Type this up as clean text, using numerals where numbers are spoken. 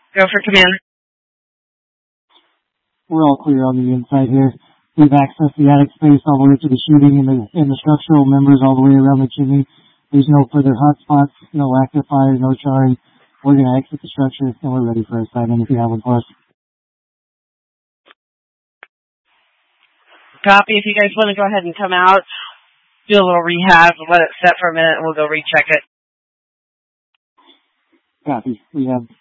Go for command. We're all clear on the inside here. We've accessed the attic space all the way to the sheeting and the structural members all the way around the chimney. There's no further hot spots, no active fires, no charring. We're going to exit the structure, and we're ready for a assignment if you have one for us. Copy. If you guys want to go ahead and come out, do a little rehab, let it set for a minute, and we'll go recheck it. Copy. We have